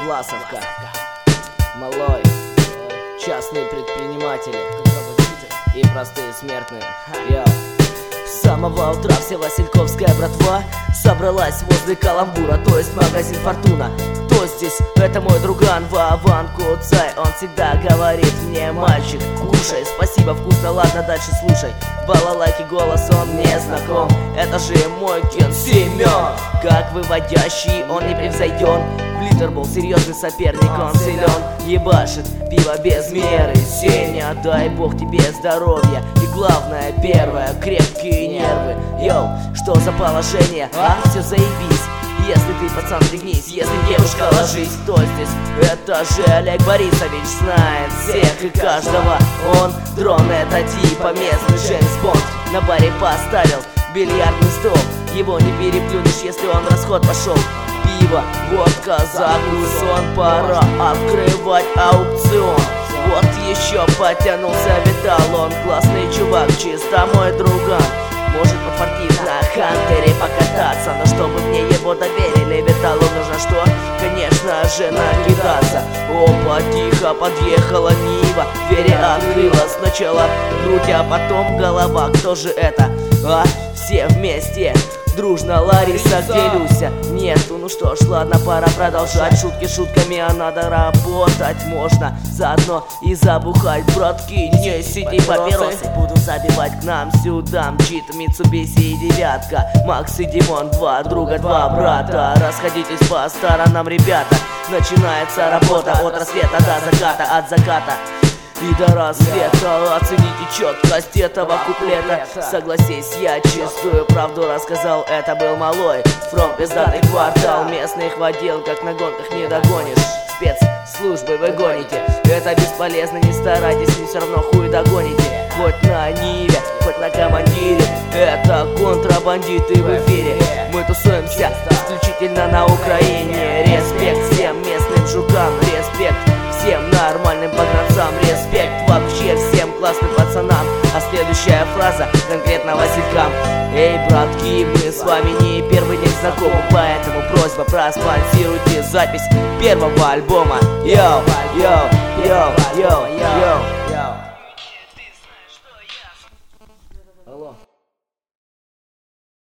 Власовка, Малой, частные предприниматели и простые смертные. С самого утра вся васильковская братва собралась возле каламбура, то есть магазин Фортуна. Кто здесь? Это мой друган Вован Куцай. Он всегда говорит мне: мальчик, кушай, спасибо, вкусно, ладно, дальше слушай. Балалайки голос, он мне знаком. Это же мой Кен Семен. Как выводящий, он не превзойден. В литр был серьезный соперник, он силен. Ебашит пиво без меры. Сеня, дай бог тебе здоровья. И главное, первое, крепкие нервы. Йоу, что за положение? Все заебись. Если ты, пацан, пригнись, если девушка, ложись. Кто здесь? Это же Олег Борисович, знает всех и каждого. Он дрон, это типа местный Джеймс Бонд. На баре поставил бильярдный стол. Его не переплюнешь, если он в расход пошел. Пиво, водка, закусон, пора открывать аукцион. Вот еще потянулся Витал, он классный чувак, чисто мой друган. Может подфартить на Хантере покататься, но чтобы мне его доверили, Виталу нужно что? Конечно же накидаться. Опа, тихо подъехала Нива, двери открыла сначала грудь, а потом голова. Кто же это? Все вместе. Дружно, Лариса, где Люся? Нету, ну что ж, ладно, пора продолжать. Шутки шутками, а надо работать можно. Заодно и забухать, братки, не сиди папиросы. Буду забивать к нам сюда, мчит Митсубиси и девятка. Макс и Димон, два друга, два брата. Расходитесь по сторонам, ребята. Начинается работа от рассвета до заката, от заката и до рассвета. Оцените четкость этого куплета. Согласись, я чистую правду рассказал. Это был Малой, from пиздатый квартал. Местных водил, как на гонках не догонишь. Спецслужбы вы гоните. Это бесполезно, не старайтесь, не все равно хуй догоните. Хоть на Ниве, хоть на командире. Это контрабандиты в эфире. Мы тусуемся исключительно на Украине. Респект всем местным жукам, респект всем нормальным погранцам, респект вообще всем классным пацанам. А следующая фраза конкретно Василькам: эй, братки, мы с вами не первый день знакомы, поэтому просьба, проспонсируйте запись первого альбома. Йоу, йоу, йоу, йоу, йоу.